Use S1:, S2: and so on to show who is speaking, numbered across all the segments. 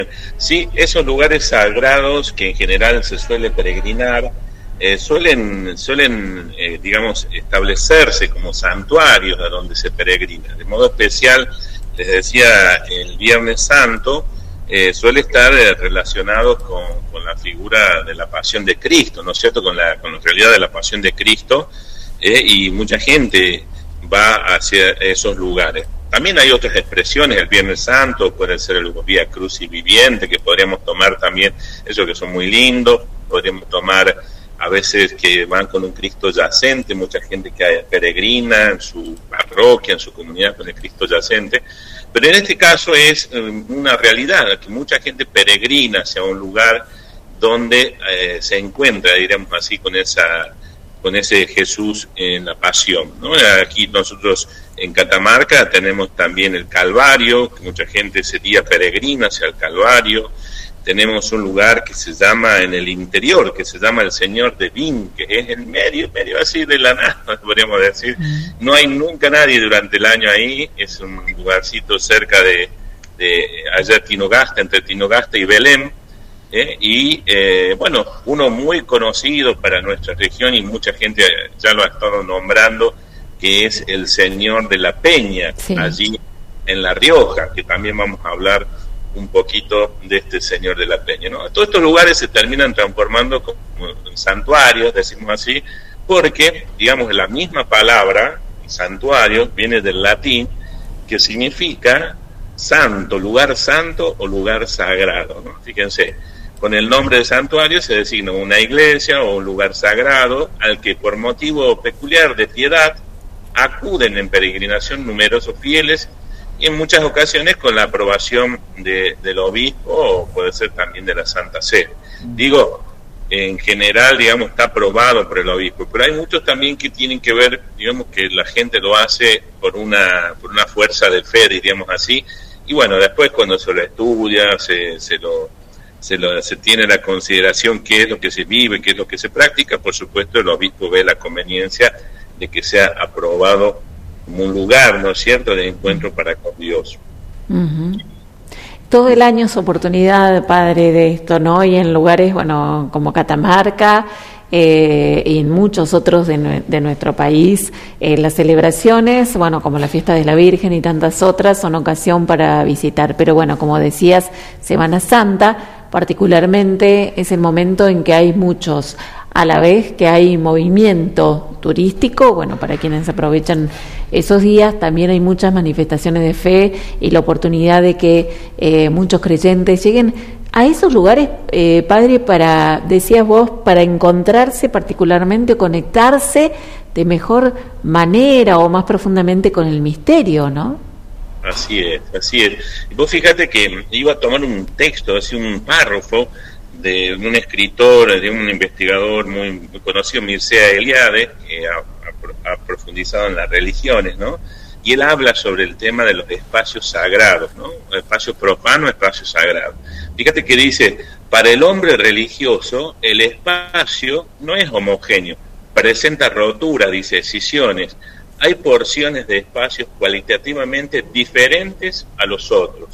S1: Sí, esos lugares sagrados que en general se suele peregrinar, digamos, establecerse como santuarios a donde se peregrina. De modo especial, les decía, el Viernes Santo suele estar relacionado con la figura de la Pasión de Cristo, ¿no es cierto?, con la realidad de la Pasión de Cristo, y mucha gente va hacia esos lugares. También hay otras expresiones, el Viernes Santo, puede ser el Vía Crucis Viviente, que podríamos tomar también, esos que son muy lindos, podríamos tomar a veces que van con un Cristo yacente, mucha gente que peregrina en su parroquia, en su comunidad con el Cristo yacente, pero en este caso es una realidad, que mucha gente peregrina hacia un lugar donde se encuentra, diríamos así, con ese Jesús en la pasión, ¿no? Aquí nosotros en Catamarca tenemos también el Calvario, que mucha gente ese día peregrina hacia el Calvario. Tenemos un lugar que se llama en el interior, que se llama el Señor de Vin, que es en medio así de la nada, podríamos decir. No hay nunca nadie durante el año ahí, es un lugarcito cerca de allá Tinogasta, entre Tinogasta y Belén. Bueno, uno muy conocido para nuestra región y mucha gente ya lo ha estado nombrando, que es el Señor de la Peña, sí, allí en La Rioja, que también vamos a hablar un poquito de este Señor de la Peña, ¿no? Todos estos lugares se terminan transformando como en santuarios, decimos así, porque, digamos, la misma palabra, santuario, viene del latín, que significa santo, lugar santo o lugar sagrado, ¿no? Fíjense, con el nombre de santuario se designa una iglesia o un lugar sagrado al que por motivo peculiar de piedad acuden en peregrinación numerosos fieles y en muchas ocasiones con la aprobación del obispo o puede ser también de la Santa Sede. Digo, en general, digamos, está aprobado por el obispo, pero hay muchos también que tienen que ver, digamos, que la gente lo hace por una fuerza de fe, diríamos así, y bueno, después cuando se lo estudia, se tiene la consideración qué es lo que se vive, qué es lo que se practica, por supuesto el obispo ve la conveniencia de que sea aprobado como un lugar, ¿no es cierto?, de encuentro para con Dios.
S2: Uh-huh. Todo el año es oportunidad, padre, de esto, ¿no? Y en lugares, bueno, como Catamarca y en muchos otros de nuestro país, las celebraciones, bueno, como la fiesta de la Virgen y tantas otras, son ocasión para visitar. Pero bueno, como decías, Semana Santa particularmente es el momento en que hay muchos, a la vez que hay movimiento turístico, bueno, para quienes aprovechan esos días, también hay muchas manifestaciones de fe y la oportunidad de que muchos creyentes lleguen a esos lugares, padre, decías vos, para encontrarse particularmente, conectarse de mejor manera o más profundamente con el misterio, ¿no?
S1: Así es, así es. Y vos fíjate que iba a tomar un texto, así un párrafo de un escritor, de un investigador muy conocido, Mircea Eliade, que ha profundizado en las religiones, ¿no? Y él habla sobre el tema de los espacios sagrados, ¿no? Espacio profano, espacio sagrado. Fíjate que dice, para el hombre religioso, el espacio no es homogéneo, presenta rotura, dice, escisiones. Hay porciones de espacios cualitativamente diferentes a los otros.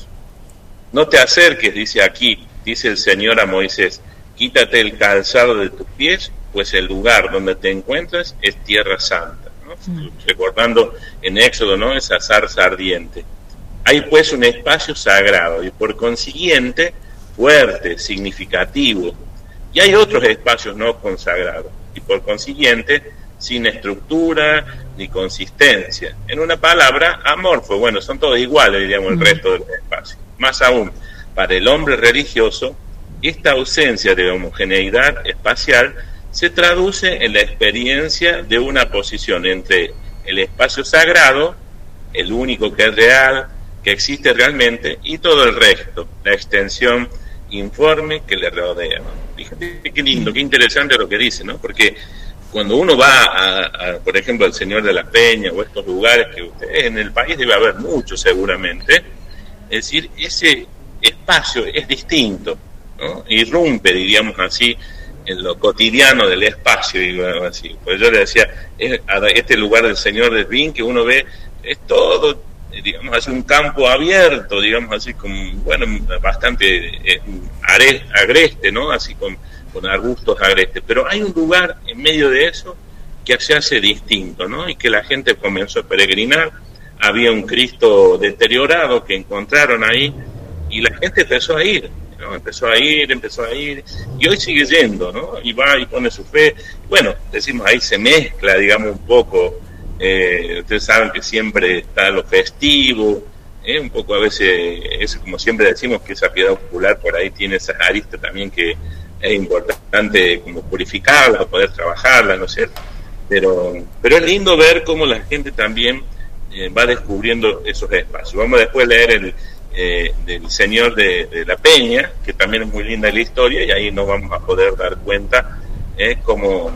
S1: No te acerques, dice aquí, dice el Señor a Moisés, quítate el calzado de tus pies, pues el lugar donde te encuentras es tierra santa, ¿no? Recordando en Éxodo, ¿no?, esa zarza ardiente. Hay pues un espacio sagrado y por consiguiente fuerte, significativo. Y hay otros espacios no consagrados y por consiguiente sin estructura ni consistencia. En una palabra, amorfo. Bueno, son todos iguales, diríamos, el resto del espacio. Más aún, para el hombre religioso, esta ausencia de homogeneidad espacial se traduce en la experiencia de una posición entre el espacio sagrado, el único que es real, que existe realmente, y todo el resto, la extensión informe que le rodea, ¿no? Fíjate qué lindo, qué interesante lo que dice, ¿no? Porque cuando uno va por ejemplo, al Señor de la Peña o estos lugares que ustedes en el país debe haber muchos seguramente, es decir, ese espacio es distinto, ¿no? Irrumpe, diríamos así, en lo cotidiano del espacio, digamos así. Pues yo le decía, este lugar del Señor del Vin que uno ve, es todo digamos así, un campo abierto, digamos así, con, bueno, bastante agreste, ¿no? Así con arbustos agrestes. Pero hay un lugar en medio de eso que se hace distinto, ¿no? Y que la gente comenzó a peregrinar. Había un Cristo deteriorado que encontraron ahí y la gente empezó a ir, ¿no? Empezó a ir, y hoy sigue yendo, ¿no? Y va y pone su fe. Bueno, decimos, ahí se mezcla, digamos, un poco. Ustedes saben que siempre está lo festivo, un poco a veces, eso como siempre decimos, que esa piedad popular por ahí tiene esas aristas también que es importante como purificarla, poder trabajarla, ¿no es cierto? Pero es lindo ver cómo la gente también va descubriendo esos espacios. Vamos a después leer del Señor de la Peña, que también es muy linda la historia, y ahí nos vamos a poder dar cuenta cómo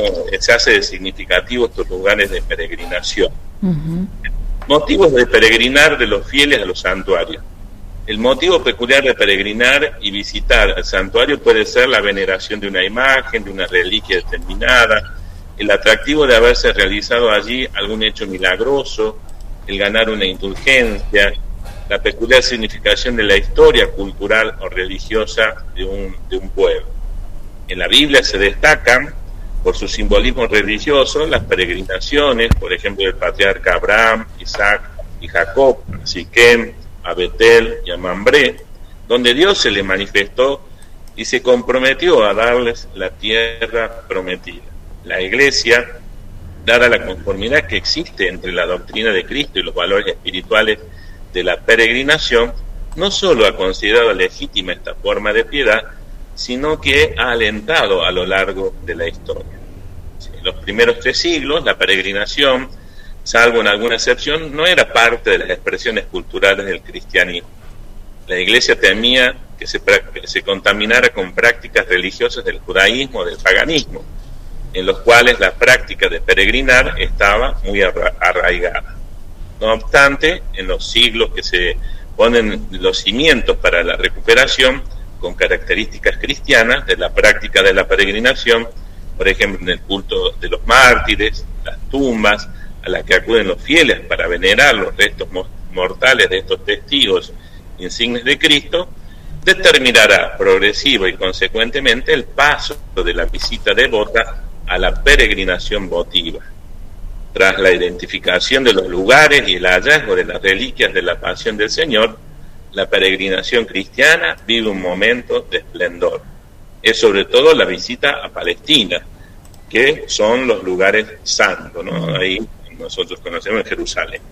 S1: se hace de significativo estos lugares de peregrinación. Uh-huh. Motivos de peregrinar de los fieles a los santuarios. El motivo peculiar de peregrinar y visitar el santuario puede ser la veneración de una imagen, de una reliquia determinada, el atractivo de haberse realizado allí algún hecho milagroso, el ganar una indulgencia, la peculiar significación de la historia cultural o religiosa de un pueblo. En la Biblia se destacan, por su simbolismo religioso, las peregrinaciones, por ejemplo, del patriarca Abraham, Isaac y Jacob, a Siquem, a Betel y a Mambré, donde Dios se les manifestó y se comprometió a darles la tierra prometida. La Iglesia, dada la conformidad que existe entre la doctrina de Cristo y los valores espirituales de la peregrinación, no solo ha considerado legítima esta forma de piedad, sino que ha alentado a lo largo de la historia. En los primeros 3 siglos, la peregrinación, salvo en alguna excepción, no era parte de las expresiones culturales del cristianismo. La Iglesia temía que se contaminara con prácticas religiosas del judaísmo, del paganismo, en los cuales la práctica de peregrinar estaba muy arraigada. No obstante, en los siglos que se ponen los cimientos para la recuperación, con características cristianas, de la práctica de la peregrinación, por ejemplo, en el culto de los mártires, las tumbas a las que acuden los fieles para venerar los restos mortales de estos testigos insignes de Cristo, determinará progresivo y consecuentemente el paso de la visita devota a la peregrinación votiva. Tras la identificación de los lugares y el hallazgo de las reliquias de la pasión del Señor, la peregrinación cristiana vive un momento de esplendor. Es sobre todo la visita a Palestina, que son los lugares santos, ¿no? Ahí nosotros conocemos en Jerusalén.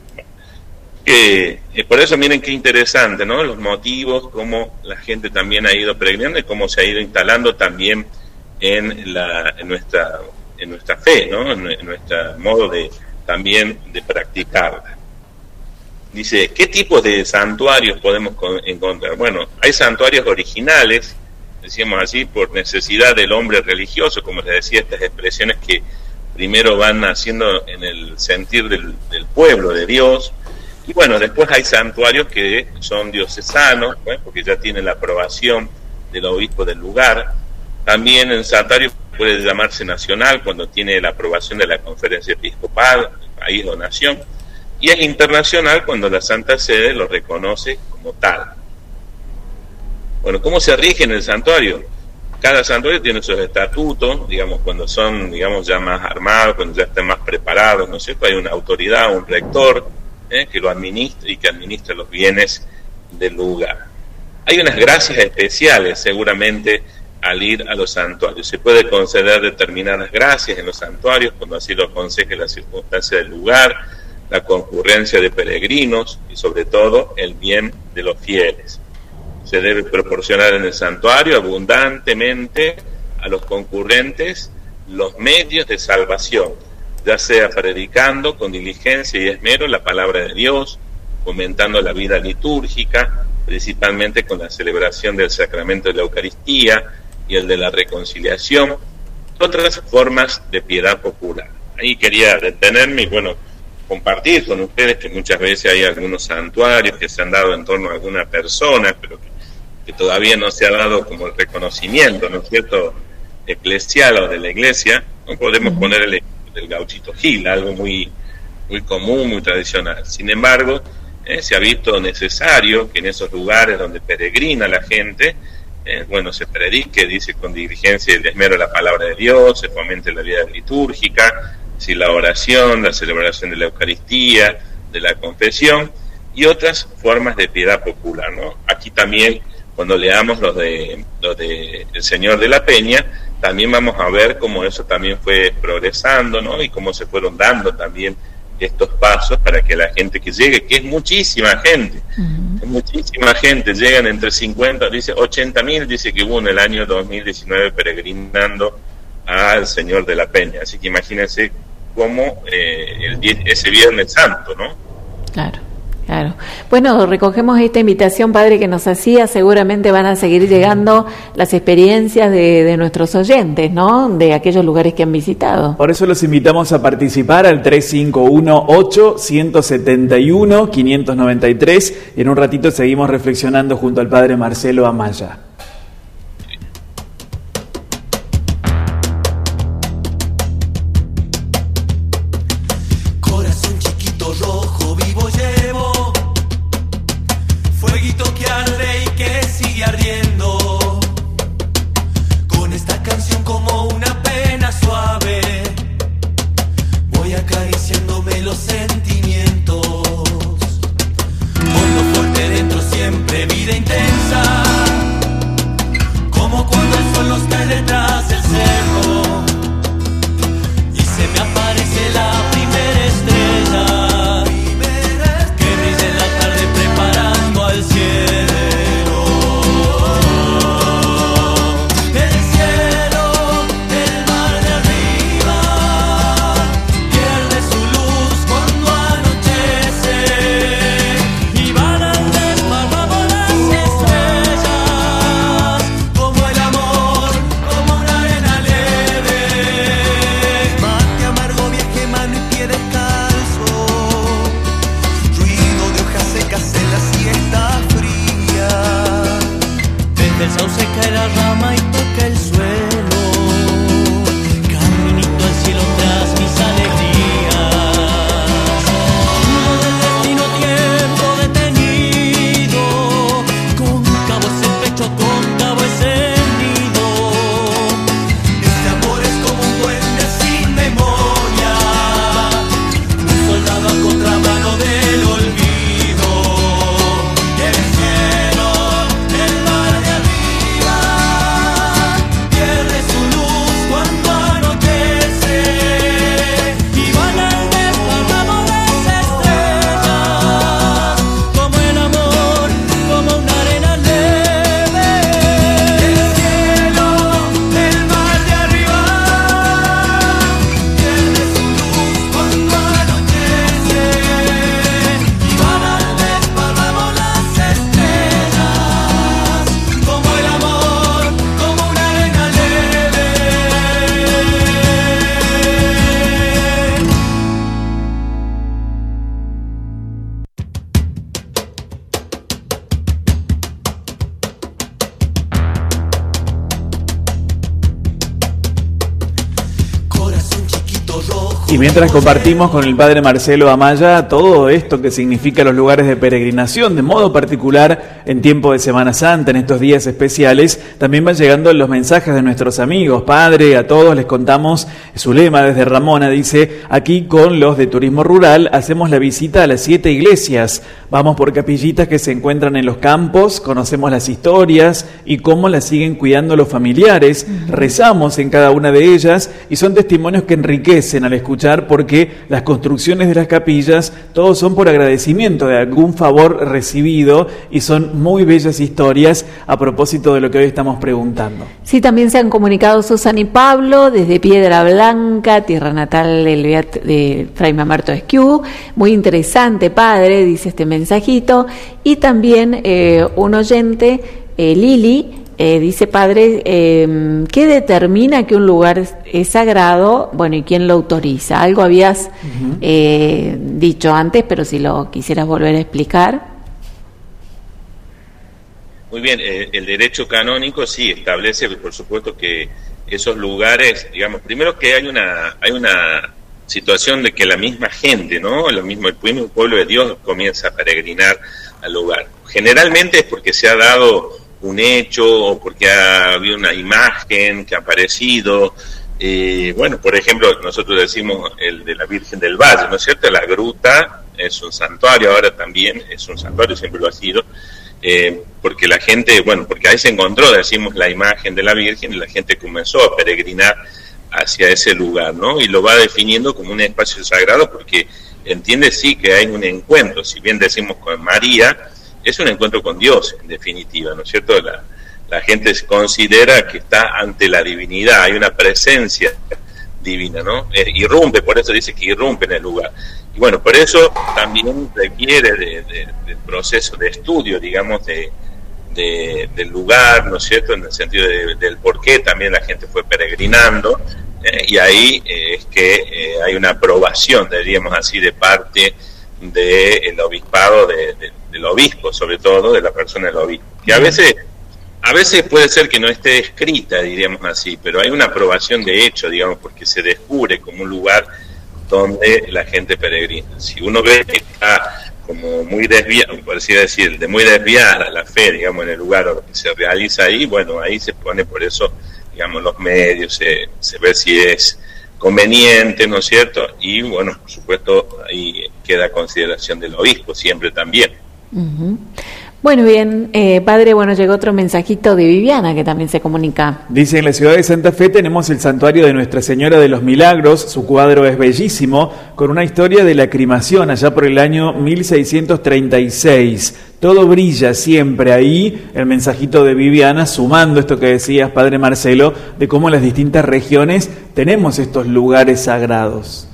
S1: Por eso miren qué interesante, ¿no? Los motivos, cómo la gente también ha ido peregrinando y cómo se ha ido instalando también en nuestra fe, ¿no? En nuestro modo también de practicarla. Dice, ¿qué tipos de santuarios podemos encontrar? Bueno, hay santuarios originales, decíamos así, por necesidad del hombre religioso, como les decía, estas expresiones que primero van naciendo en el sentir del pueblo, de Dios, y bueno, después hay santuarios que son diocesanos, ¿eh? Porque ya tienen la aprobación del obispo del lugar. También el santuario puede llamarse nacional cuando tiene la aprobación de la conferencia episcopal, país o nación, y es internacional cuando la Santa Sede lo reconoce como tal. Bueno, ¿cómo se rige en el santuario? Cada santuario tiene sus estatutos, digamos, cuando son, digamos, ya más armados, cuando ya están más preparados, ¿no es cierto? Hay una autoridad, un rector, que lo administra y que administra los bienes del lugar. Hay unas gracias especiales, seguramente, al ir a los santuarios. Se puede conceder determinadas gracias en los santuarios, cuando así lo aconseje la circunstancia del lugar, la concurrencia de peregrinos y sobre todo el bien de los fieles. Se debe proporcionar en el santuario abundantemente a los concurrentes los medios de salvación, ya sea predicando con diligencia y esmero la palabra de Dios, fomentando la vida litúrgica, principalmente con la celebración del sacramento de la Eucaristía y el de la reconciliación, otras formas de piedad popular. Ahí quería detenerme y compartir con ustedes que muchas veces hay algunos santuarios que se han dado en torno a alguna persona, pero que todavía no se ha dado como el reconocimiento, ¿no es cierto?, eclesial o de la iglesia. No podemos poner el ejemplo del Gauchito Gil, algo muy, muy común, muy tradicional. Sin embargo, se ha visto necesario que en esos lugares donde peregrina la gente, se predique, dice, con diligencia y el esmero de la palabra de Dios, se fomente la vida litúrgica, si la oración, la celebración de la Eucaristía, de la confesión y otras formas de piedad popular, ¿no? Aquí también, cuando leamos los de El Señor de la Peña, también vamos a ver cómo eso también fue progresando, ¿no? Y cómo se fueron dando también estos pasos para que la gente que llegue, que es muchísima gente, llegan entre 50, dice 80.000, dice que hubo en el año 2019 peregrinando al Señor de la Peña. Así que imagínense cómo ese Viernes Santo, ¿no?
S2: Claro. Bueno, recogemos esta invitación, padre, que nos hacía. Seguramente van a seguir llegando las experiencias de nuestros oyentes, ¿no? De aquellos lugares que han visitado.
S3: Por eso los invitamos a participar al 351-8-171-593. Y en un ratito seguimos reflexionando junto al padre Marcelo Amaya. Y mientras compartimos con el padre Marcelo Amaya todo esto que significa los lugares de peregrinación, de modo particular en tiempo de Semana Santa, en estos días especiales, también van llegando los mensajes de nuestros amigos. Padre, a todos les contamos su lema desde Ramona, dice: aquí con los de Turismo Rural hacemos la visita a las 7 iglesias, vamos por capillitas que se encuentran en los campos, conocemos las historias y cómo las siguen cuidando los familiares, rezamos en cada una de ellas y son testimonios que enriquecen al escuchar, porque las construcciones de las capillas todos son por agradecimiento de algún favor recibido y son muy bellas historias a propósito de lo que hoy estamos preguntando.
S2: Sí, también se han comunicado Susan y Pablo desde Piedra Blanca, tierra natal del Beat de Fray Mamerto Esquiú. Muy interesante, padre, dice este mensajito. Y también un oyente, Lili, dice: padre, ¿qué determina que un lugar es sagrado? Bueno, ¿y quién lo autoriza? Algo habías dicho antes, pero si lo quisieras volver a explicar.
S1: Muy bien, el derecho canónico sí establece, por supuesto, que esos lugares, digamos, primero que hay una situación de que la misma gente, ¿no? El mismo pueblo de Dios comienza a peregrinar al lugar. Generalmente es porque se ha dado un hecho o porque ha habido una imagen que ha aparecido. Bueno, por ejemplo, nosotros decimos el de la Virgen del Valle, ¿no es cierto? La gruta es un santuario, ahora también es un santuario, siempre lo ha sido, porque la gente, bueno, porque ahí se encontró, decimos, la imagen de la Virgen y la gente comenzó a peregrinar hacia ese lugar, ¿no? Y lo va definiendo como un espacio sagrado porque entiende, sí, que hay un encuentro, si bien decimos con María, es un encuentro con Dios, en definitiva, ¿no es cierto? La gente considera que está ante la divinidad, hay una presencia divina, ¿no? Irrumpe, por eso dice que irrumpe en el lugar. Y bueno, por eso también requiere del proceso de estudio, digamos, del lugar, ¿no es cierto?, en el sentido del por qué también la gente fue peregrinando, y ahí es que hay una aprobación, diríamos así, de parte del obispado, del obispo, sobre todo, de la persona del obispo, que a veces puede ser que no esté escrita, diríamos así, pero hay una aprobación de hecho, digamos, porque se descubre como un lugar donde la gente peregrina. Si uno ve que está como muy desviada, por así decir, muy desviada la fe, digamos, en el lugar que se realiza ahí, bueno, ahí se pone por eso, digamos, los medios, se ve si es conveniente, ¿no es cierto? Y bueno, por supuesto, ahí queda consideración del obispo siempre también.
S2: Uh-huh. Bueno, bien, padre, bueno, llegó otro mensajito de Viviana que también se comunica.
S3: Dice, en la ciudad de Santa Fe tenemos el santuario de Nuestra Señora de los Milagros, su cuadro es bellísimo, con una historia de la crimación allá por el año 1636. Todo brilla siempre ahí, el mensajito de Viviana, sumando esto que decías, padre Marcelo, de cómo en las distintas regiones tenemos estos lugares sagrados.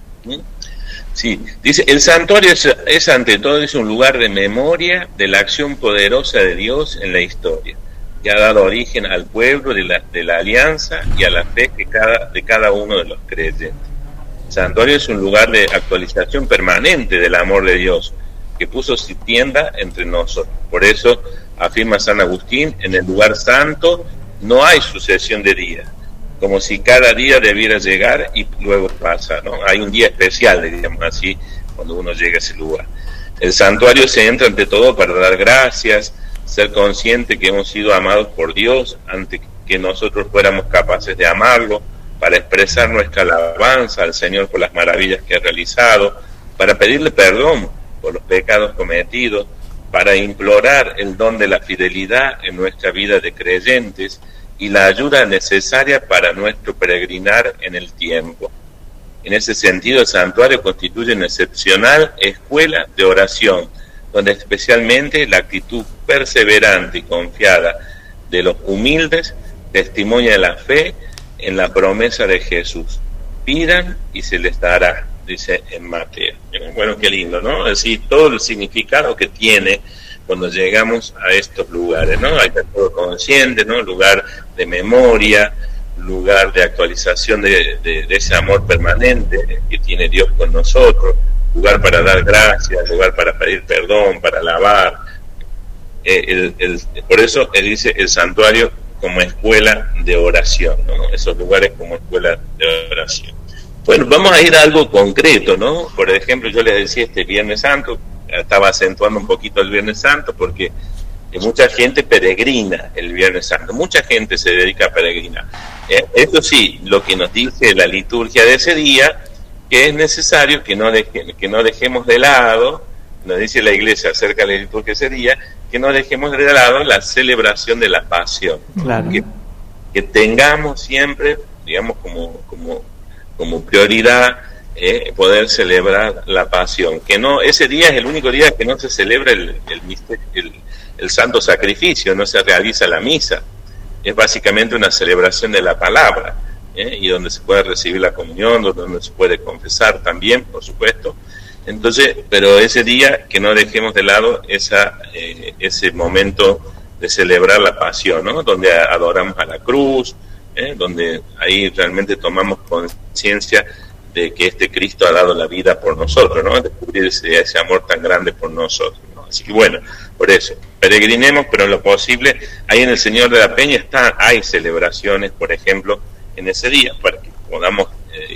S1: Sí, dice, el santuario es ante todo es un lugar de memoria de la acción poderosa de Dios en la historia, que ha dado origen al pueblo de la alianza y a la fe de cada uno de los creyentes. El santuario es un lugar de actualización permanente del amor de Dios, que puso su tienda entre nosotros. Por eso, afirma San Agustín, en el lugar santo no hay sucesión de días, como si cada día debiera llegar y luego pasa, ¿no? Hay un día especial, digamos así, cuando uno llega a ese lugar. El santuario se entra ante todo para dar gracias, ser consciente que hemos sido amados por Dios antes que nosotros fuéramos capaces de amarlo, para expresar nuestra alabanza al Señor por las maravillas que ha realizado, para pedirle perdón por los pecados cometidos, para implorar el don de la fidelidad en nuestra vida de creyentes, y la ayuda necesaria para nuestro peregrinar en el tiempo. En ese sentido, el santuario constituye una excepcional escuela de oración, donde especialmente la actitud perseverante y confiada de los humildes testimonia la fe en la promesa de Jesús. Pidan y se les dará, dice en Mateo. Bueno, qué lindo, ¿no? Es decir, todo el significado que tiene cuando llegamos a estos lugares, ¿no? Hay que estar todo consciente, ¿no? Lugar de memoria, lugar de actualización de ese amor permanente que tiene Dios con nosotros, lugar para dar gracias, lugar para pedir perdón, para alabar. Por eso él dice el santuario como escuela de oración, ¿no? Esos lugares como escuela de oración. Bueno, vamos a ir a algo concreto, ¿no? Por ejemplo, yo les decía este Viernes Santo, estaba acentuando un poquito el Viernes Santo porque mucha gente peregrina el Viernes Santo, mucha gente se dedica a peregrinar. Eso sí, lo que nos dice la liturgia de ese día, que es necesario que no dejemos de lado, nos dice la Iglesia acerca de la liturgia de ese día, que no dejemos de lado la celebración de la pasión.
S3: Claro.
S1: Que tengamos siempre, digamos, como prioridad poder celebrar la pasión, que no, ese día es el único día que no se celebra el santo sacrificio, no se realiza la misa, es básicamente una celebración de la palabra, y donde se puede recibir la comunión, donde se puede confesar también, por supuesto. Entonces, pero ese día que no dejemos de lado ese momento de celebrar la pasión, ¿no? Donde adoramos a la cruz, donde ahí realmente tomamos conciencia de que este Cristo ha dado la vida por nosotros, ¿no? Descubrir ese amor tan grande por nosotros, ¿no? Así que bueno, por eso, peregrinemos, pero en lo posible, ahí en el Señor de la Peña hay celebraciones, por ejemplo, en ese día, para que podamos,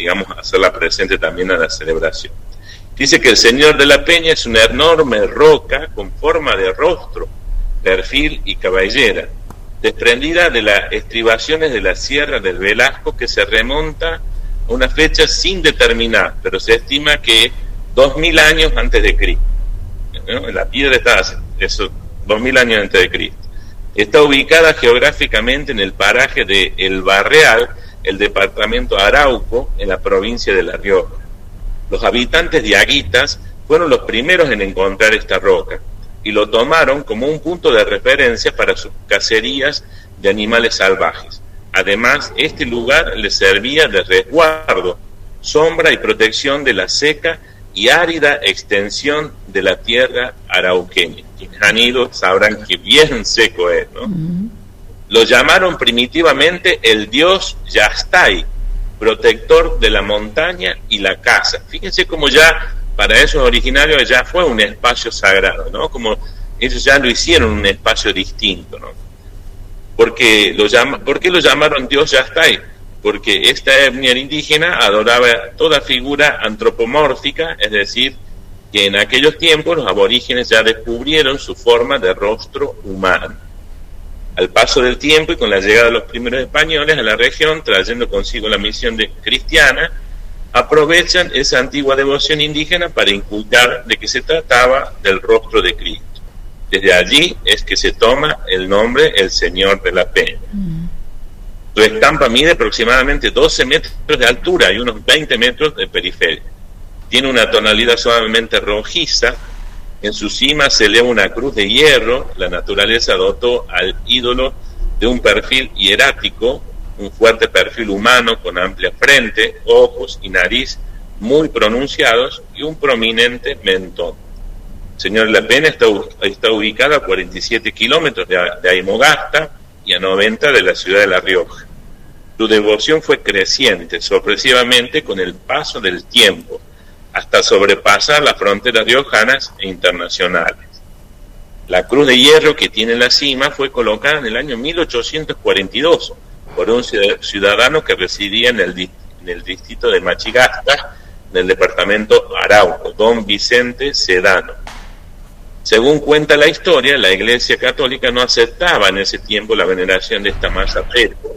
S1: digamos, hacerla presente también a la celebración. Dice que el Señor de la Peña es una enorme roca con forma de rostro, perfil y cabellera, desprendida de las estribaciones de la Sierra del Velasco, que se remonta a una fecha sin determinar, pero se estima que 2000 años antes de Cristo. ¿No? La piedra está eso, 2000 años antes de Cristo. Está ubicada geográficamente en el paraje de El Barreal, el departamento Arauco, en la provincia de La Rioja. Los habitantes de Aguitas fueron los primeros en encontrar esta roca y lo tomaron como un punto de referencia para sus cacerías de animales salvajes. Además, este lugar les servía de resguardo, sombra y protección de la seca y árida extensión de la tierra arauqueña. Quienes han ido sabrán que bien seco es, ¿no? Lo llamaron primitivamente el dios Yastay, protector de la montaña y la casa. Fíjense cómo ya para esos originarios ya fue un espacio sagrado, ¿no? Como ellos ya lo hicieron un espacio distinto, ¿no? ¿Por qué lo llamaron dios Yastay? Porque esta etnia indígena adoraba toda figura antropomórfica, es decir, que en aquellos tiempos los aborígenes ya descubrieron su forma de rostro humano. Al paso del tiempo y con la llegada de los primeros españoles a la región, trayendo consigo la misión cristiana, aprovechan esa antigua devoción indígena para inculcar de que se trataba del rostro de Cristo. Desde allí es que se toma el nombre El Señor de la Peña. Su estampa mide aproximadamente 12 metros de altura y unos 20 metros de periferia. Tiene una tonalidad suavemente rojiza. En su cima se eleva una cruz de hierro. La naturaleza dotó al ídolo de un perfil hierático, un fuerte perfil humano con amplia frente, ojos y nariz muy pronunciados y un prominente mentón. Señor La Peña está ubicada a 47 kilómetros de Aymogasta y a 90 de la ciudad de La Rioja. Su devoción fue creciente sorpresivamente con el paso del tiempo, hasta sobrepasar las fronteras riojanas e internacionales. La cruz de hierro que tiene en la cima fue colocada en el año 1842 por un ciudadano que residía en el distrito de Machigasta, del departamento Arauco, don Vicente Sedano. Según cuenta la historia, la Iglesia Católica no aceptaba en ese tiempo la veneración de esta masa perpetua,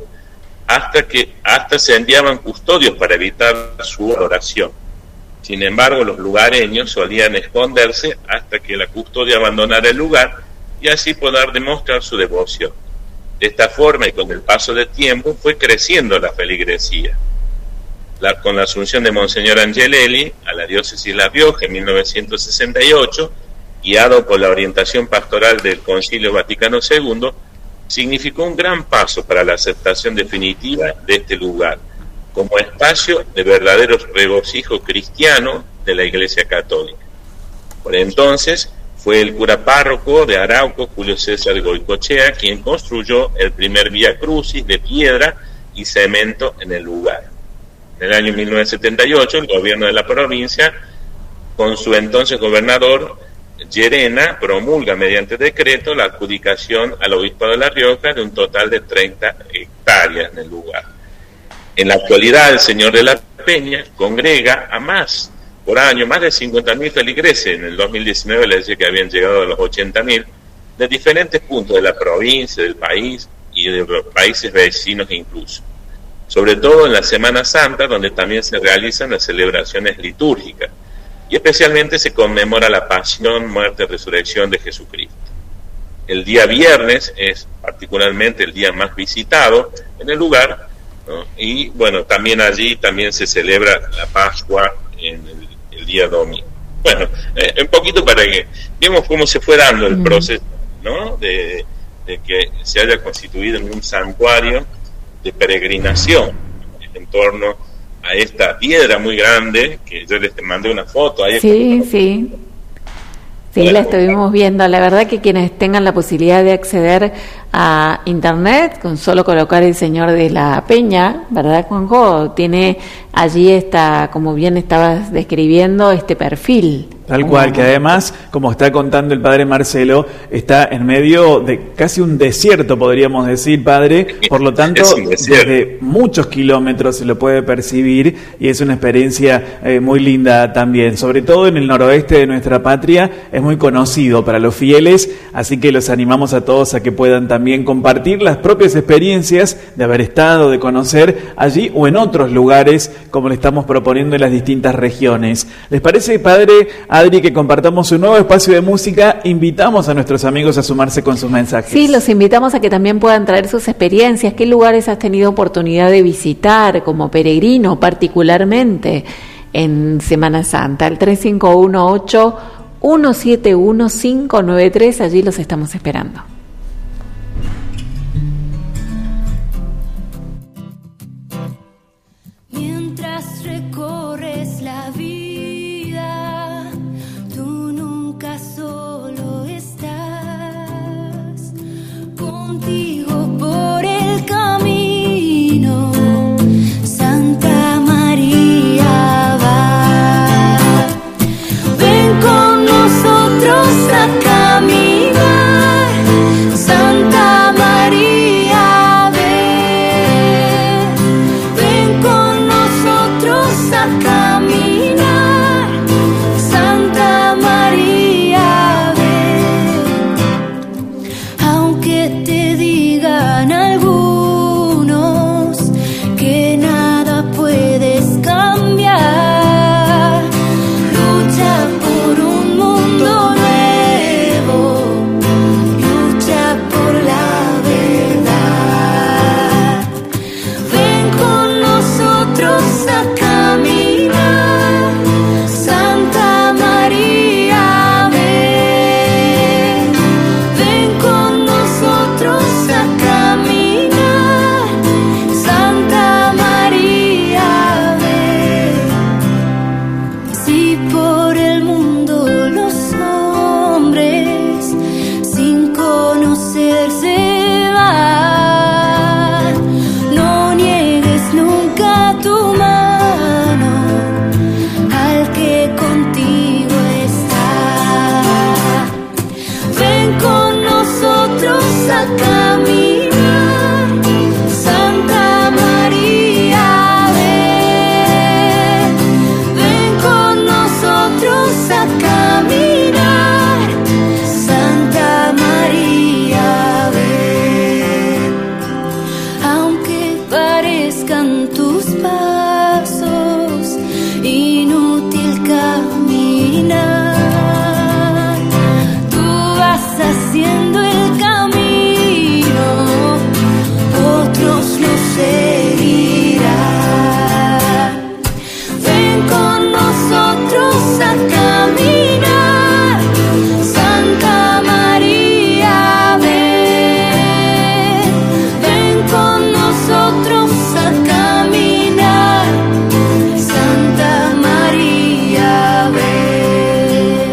S1: hasta se enviaban custodios para evitar su adoración. Sin embargo, los lugareños solían esconderse hasta que la custodia abandonara el lugar y así poder demostrar su devoción. De esta forma y con el paso del tiempo fue creciendo la feligresía. Con la asunción de Monseñor Angelelli a la diócesis La Rioja en 1968, guiado por la orientación pastoral del Concilio Vaticano II, significó un gran paso para la aceptación definitiva de este lugar como espacio de verdadero regocijo cristiano de la Iglesia Católica. Por entonces fue el cura párroco de Arauco, Julio César Goicoechea, quien construyó el primer Vía Crucis de piedra y cemento en el lugar. En el año 1978, el gobierno de la provincia, con su entonces gobernador Llerena, promulga mediante decreto la adjudicación al obispado de La Rioja de un total de 30 hectáreas en el lugar. En la actualidad, el Señor de la Peña congrega a más por año, más de 50.000 feligreses. En el 2019 le decía que habían llegado a los 80.000 de diferentes puntos de la provincia, del país y de los países vecinos incluso. Sobre todo en la Semana Santa, donde también se realizan las celebraciones litúrgicas y especialmente se conmemora la pasión, muerte y resurrección de Jesucristo. El día viernes es particularmente el día más visitado en el lugar, ¿no? Y bueno, también allí también se celebra la Pascua en el día domingo. Bueno, un poquito para que vemos cómo se fue dando el proceso, ¿no? De que se haya constituido en un santuario de peregrinación en torno a esta piedra muy grande, que yo les mandé una foto. Ahí
S2: Sí, la estuvimos viendo. La verdad que quienes tengan la posibilidad de acceder a internet, con solo colocar El Señor de la Peña, ¿verdad, Juanjo? Tiene allí como bien estabas describiendo, este perfil
S3: Tal cual, que además, como está contando el padre Marcelo, está en medio de casi un desierto, podríamos decir, padre, por lo tanto, desde muchos kilómetros se lo puede percibir y es una experiencia muy linda también, sobre todo en el noroeste de nuestra patria, es muy conocido para los fieles, así que los animamos a todos a que puedan también compartir las propias experiencias de haber estado, de conocer allí o en otros lugares, como le estamos proponiendo en las distintas regiones. ¿Les parece, padre Adri, que compartamos un nuevo espacio de música? Invitamos a nuestros amigos a sumarse con sus mensajes.
S2: Sí, los invitamos a que también puedan traer sus experiencias. ¿Qué lugares has tenido oportunidad de visitar como peregrino particularmente en Semana Santa? El 3518-171-593, allí los estamos esperando.
S4: Mientras recorres la vida, tú nunca solo estás. Contigo por el camino, Santa María va. Ven con nosotros a caminar, Santa María ven. Ven con nosotros a caminar, Santa María ven. Aunque te digan algunos que nada puedes cambiar, lucha por un mundo nuevo, lucha por la verdad. Ven con nosotros a caminar, Santa María ven. Ven con nosotros a caminar, Santa María ven. Si por el mundo los hombres sin conocerse van, no niegues nunca tu mano al que contigo está. Ven con nosotros a caminar, Santa María ven. Ven con nosotros a caminar, Santa María ven. Aunque parezcan tus pasos inútil caminar, tú vas haciendo el camino, otros lo seguirán. Ven con nosotros a caminar, Santa María ven. Ven con nosotros a caminar, Santa María ven.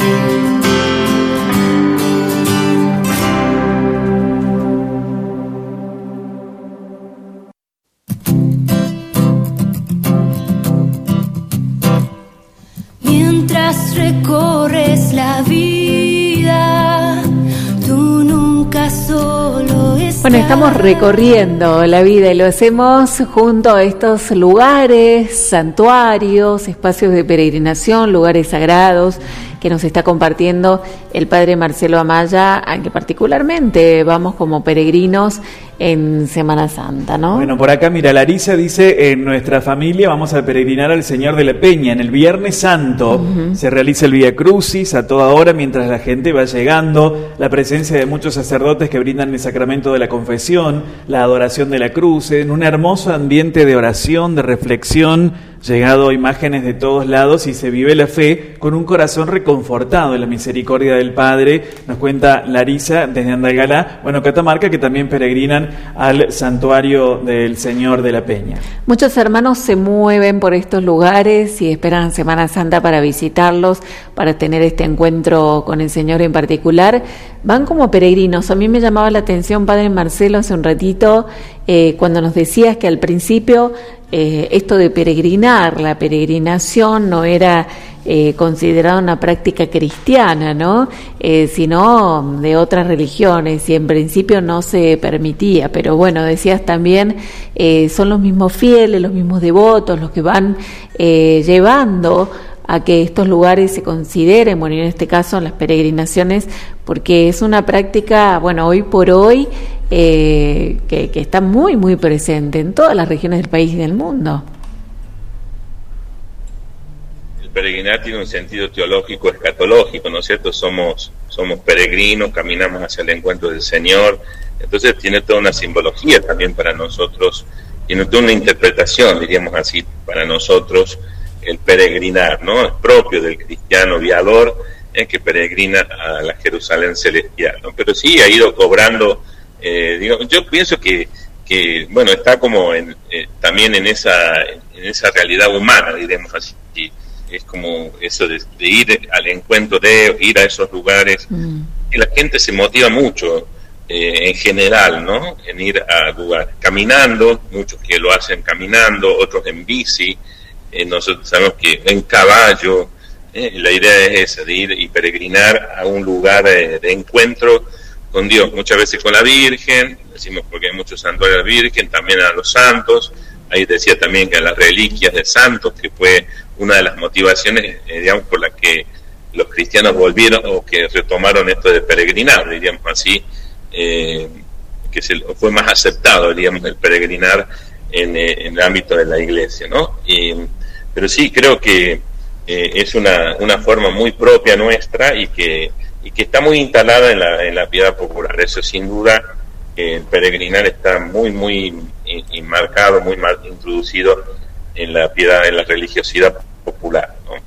S4: Mientras recorres la vida, tú nunca solo estás.
S2: Bueno, estamos recorriendo la vida y lo hacemos junto a estos lugares, santuarios, espacios de peregrinación, lugares sagrados que nos está compartiendo el padre Marcelo Amaya, a que particularmente vamos como peregrinos en Semana Santa, ¿no?
S3: Bueno, por acá, mira, Larisa dice, en nuestra familia vamos a peregrinar al Señor de la Peña. En el Viernes Santo se realiza el Vía Crucis a toda hora mientras la gente va llegando, la presencia de muchos sacerdotes que brindan el sacramento de la confesión, la adoración de la cruz, en un hermoso ambiente de oración, de reflexión, llegado imágenes de todos lados y se vive la fe con un corazón reconfortado en la misericordia del Padre, nos cuenta Larisa desde Andalgalá, bueno, Catamarca, que también peregrinan al santuario del Señor de la Peña.
S2: Muchos hermanos se mueven por estos lugares y esperan Semana Santa para visitarlos, para tener este encuentro con el Señor en particular. van como peregrinos. A mí me llamaba la atención, padre Marcelo, hace un ratito, cuando nos decías que al principio esto de peregrinar, la peregrinación no era considerada una práctica cristiana, ¿no? Sino de otras religiones, y en principio no se permitía. Pero bueno, decías también, son los mismos fieles, los mismos devotos, los que van llevando a que estos lugares se consideren, bueno, y en este caso las peregrinaciones, porque es una práctica, bueno, hoy por hoy, que está muy, muy presente en todas las regiones del país y del mundo.
S1: El peregrinar tiene un sentido teológico, escatológico, ¿no es cierto? Somos peregrinos, caminamos hacia el encuentro del Señor, entonces tiene toda una simbología también para nosotros, tiene toda una interpretación, diríamos así, para nosotros, el peregrinar, ¿no? Es propio del cristiano viador, que peregrina a la Jerusalén celestial, ¿no? Pero sí ha ido cobrando, yo pienso que bueno, está como también en esa realidad humana, diremos así, es como eso de ir al encuentro, de ir a esos lugares, y la gente se motiva mucho, en general, ¿no? En ir a lugares, caminando, muchos que lo hacen caminando, otros en bici. Nosotros sabemos que en caballo, la idea es esa, de ir y peregrinar a un lugar de encuentro con Dios, muchas veces con la Virgen, decimos porque hay muchos santuarios a la Virgen, también a los santos. Ahí decía también que a las reliquias de santos, que fue una de las motivaciones, digamos, por las que los cristianos volvieron o que retomaron esto de peregrinar, diríamos así, que fue más aceptado, digamos, el peregrinar en el ámbito de la iglesia, ¿no? Pero sí, creo que es una forma muy propia nuestra y que está muy instalada en la piedad popular. Eso sin duda, el peregrinar está muy, muy enmarcado, muy mal introducido en la piedad, en la religiosidad popular, ¿no?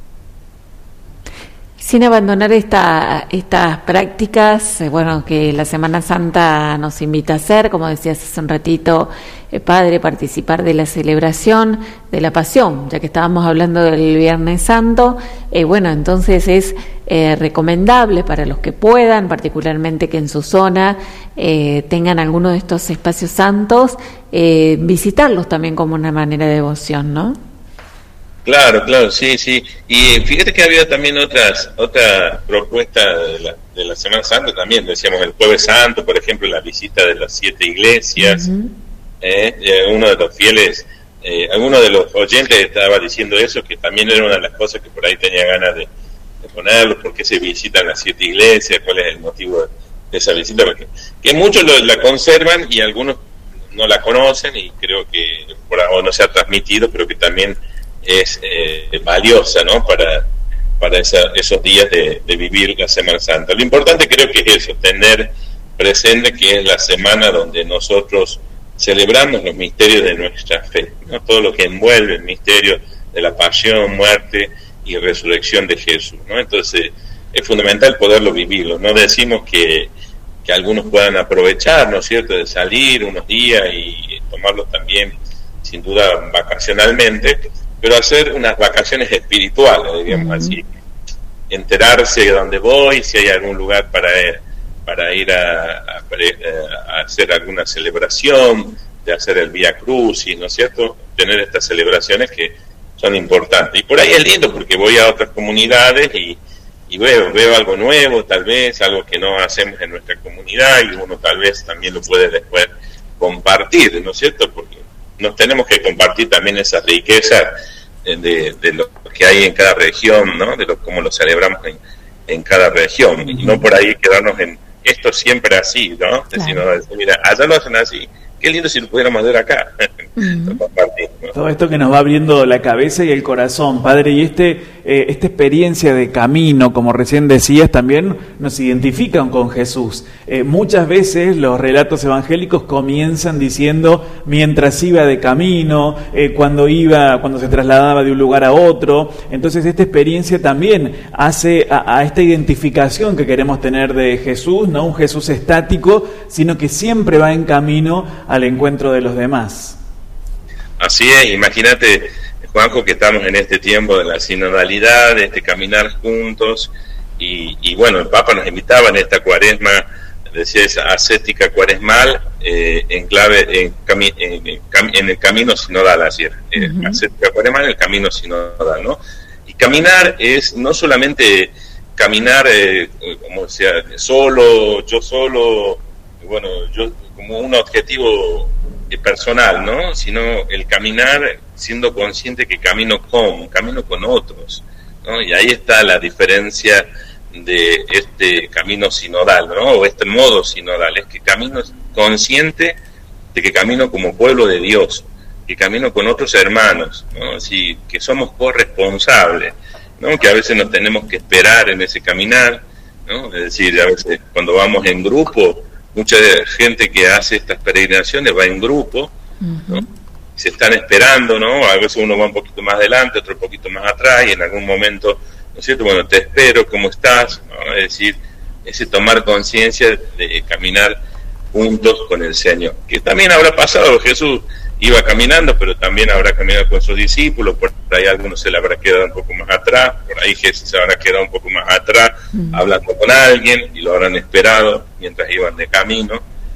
S2: Sin abandonar estas prácticas, bueno, que la Semana Santa nos invita a hacer, como decías hace un ratito, padre, participar de la celebración de la Pasión, ya que estábamos hablando del Viernes Santo. Bueno, entonces es recomendable para los que puedan, particularmente que en su zona tengan alguno de estos espacios santos, visitarlos también como una manera de devoción, ¿no?
S1: Claro, sí. Y fíjate que había también otras propuestas de la Semana Santa también. Decíamos el Jueves Santo, por ejemplo, la visita de las 7 iglesias. Uno de los fieles, alguno de los oyentes estaba diciendo eso, que también era una de las cosas que por ahí tenía ganas de ponerlo, por qué se visitan las 7 iglesias, cuál es el motivo de esa visita, porque que muchos la conservan y algunos no la conocen, y creo que por ahora no se ha transmitido, pero que también es valiosa, ¿no? Para esos días de vivir la Semana Santa. Lo importante creo que es eso, tener presente que es la semana donde nosotros celebramos los misterios de nuestra fe, ¿no? Todo lo que envuelve el misterio de la pasión, muerte y resurrección de Jesús, ¿no? Entonces es fundamental poderlo vivirlo. No decimos que algunos puedan aprovechar, ¿no es cierto?, de salir unos días y tomarlos también, sin duda, vacacionalmente, pero hacer unas vacaciones espirituales, diríamos así, enterarse de dónde voy, si hay algún lugar para ir a hacer alguna celebración, de hacer el Vía Crucis, ¿no es cierto?, tener estas celebraciones que son importantes. Y por ahí es lindo porque voy a otras comunidades y veo algo nuevo, tal vez, algo que no hacemos en nuestra comunidad, y uno tal vez también lo puede después compartir, ¿no es cierto?, porque nos tenemos que compartir también esa riqueza de lo que hay en cada región, ¿no? De cómo lo celebramos en cada región, y no por ahí quedarnos en esto siempre así, ¿no? Sino decir, mira, allá lo hacen así, qué lindo si lo pudiéramos hacer acá. Compartir, ¿no?
S3: Todo esto que nos va abriendo la cabeza y el corazón, padre, y esta experiencia de camino, como recién decías, también nos identifican con Jesús. Muchas veces los relatos evangélicos comienzan diciendo mientras iba de camino, cuando se trasladaba de un lugar a otro. Entonces esta experiencia también hace a esta identificación que queremos tener de Jesús, no un Jesús estático, sino que siempre va en camino al encuentro de los demás.
S1: Así es, imagínate, Juanjo, que estamos en este tiempo de la sinodalidad, de este caminar juntos, y bueno, el Papa nos invitaba en esta cuaresma, decía esa ascética cuaresmal, en clave, en el camino sinodal, así era, ascética cuaresmal en el camino sinodal, ¿no? Y caminar es no solamente caminar, como sea, yo solo, bueno, yo como un objetivo personal, ¿no? Sino el caminar siendo consciente que camino con otros, ¿no? Y ahí está la diferencia de este camino sinodal, ¿no? O este modo sinodal, es que camino consciente de que camino como pueblo de Dios, que camino con otros hermanos, ¿no? Así que somos corresponsables, ¿no? Que a veces nos tenemos que esperar en ese caminar, ¿no? Es decir, a veces cuando vamos en grupo, mucha gente que hace estas peregrinaciones va en grupo, ¿no? Se están esperando, ¿no? A veces uno va un poquito más adelante, otro un poquito más atrás, y en algún momento, ¿no es cierto? Bueno, te espero, ¿cómo estás? ¿No? Es decir, ese tomar conciencia de caminar juntos con el Señor. Que también habrá pasado, Jesús iba caminando, pero también habrá caminado con sus discípulos, por ahí algunos se le habrá quedado un poco más atrás, por ahí Jesús se habrá quedado un poco más atrás, hablando con alguien, y lo habrán esperado mientras iban de camino.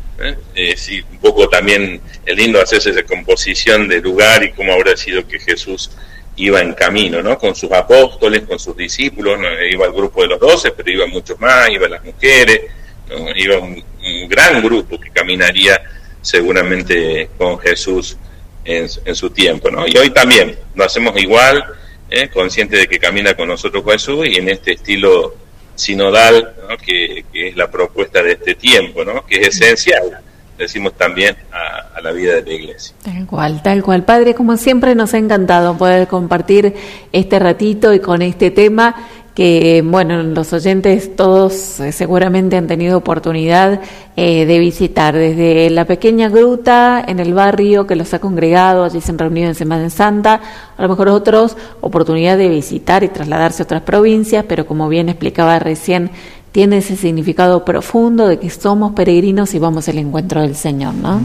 S1: Sí, un poco también es lindo hacerse esa composición de lugar y cómo habrá sido que Jesús iba en camino, ¿no? Con sus apóstoles, con sus discípulos, ¿no? Iba el grupo de los 12, pero iban muchos más, iban las mujeres, ¿no? Iba un gran grupo que caminaría seguramente con Jesús en su tiempo, ¿no? Y hoy también lo hacemos igual, consciente de que camina con nosotros Jesús, y en este estilo sinodal, ¿no? que es la propuesta de este tiempo, ¿no? Que es esencial, decimos también, a la vida de la Iglesia.
S2: Tal cual. Padre, como siempre nos ha encantado poder compartir este ratito y con este tema que, bueno, los oyentes todos seguramente han tenido oportunidad de visitar, desde la pequeña gruta en el barrio que los ha congregado, allí se han reunido en Semana Santa, a lo mejor otros oportunidad de visitar y trasladarse a otras provincias, pero como bien explicaba recién, tiene ese significado profundo de que somos peregrinos y vamos al encuentro del Señor, ¿no?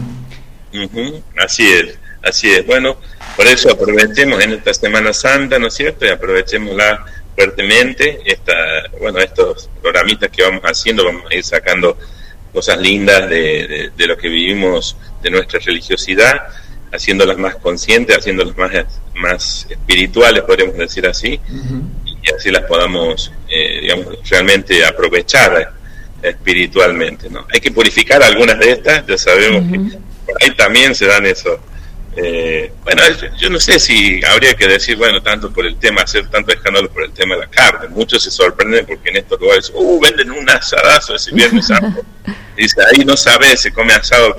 S1: Así es. Bueno, por eso aprovechemos en esta Semana Santa, ¿no es cierto? Y aprovechémosla fuertemente, estos programitas que vamos haciendo, vamos a ir sacando cosas lindas de lo que vivimos, de nuestra religiosidad, haciéndolas más conscientes, haciéndolas más espirituales, podríamos decir así, y así las podamos, realmente aprovechar espiritualmente, ¿no? Hay que purificar algunas de estas, ya sabemos que por ahí también se dan eso. Yo no sé si habría que decir, tanto por el tema, hacer tanto escándalo por el tema de la carne. Muchos se sorprenden porque en estos lugares, venden un asadazo ese Viernes Santo. Dice, ahí no sabe, se come asado.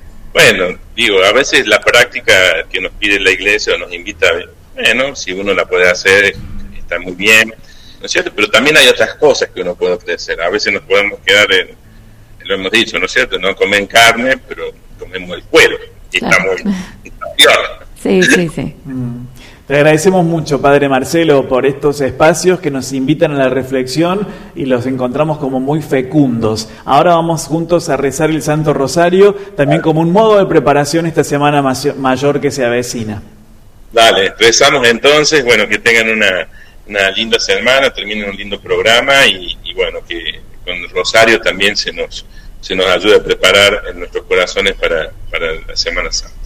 S1: A veces la práctica que nos pide la Iglesia o nos invita, si uno la puede hacer, está muy bien, ¿no es cierto? Pero también hay otras cosas que uno puede ofrecer. A veces nos podemos quedar lo hemos dicho, ¿no es cierto? No comen carne, pero comemos el cuero. Y claro. Estamos
S2: Sí.
S3: Te agradecemos mucho, Padre Marcelo, por estos espacios que nos invitan a la reflexión y los encontramos como muy fecundos. Ahora vamos juntos a rezar el Santo Rosario, también como un modo de preparación esta Semana Mayor que se avecina. Dale,
S1: rezamos entonces, que tengan una linda semana, terminen un lindo programa y que con el Rosario también se nos ayude a preparar en nuestros corazones para la Semana Santa.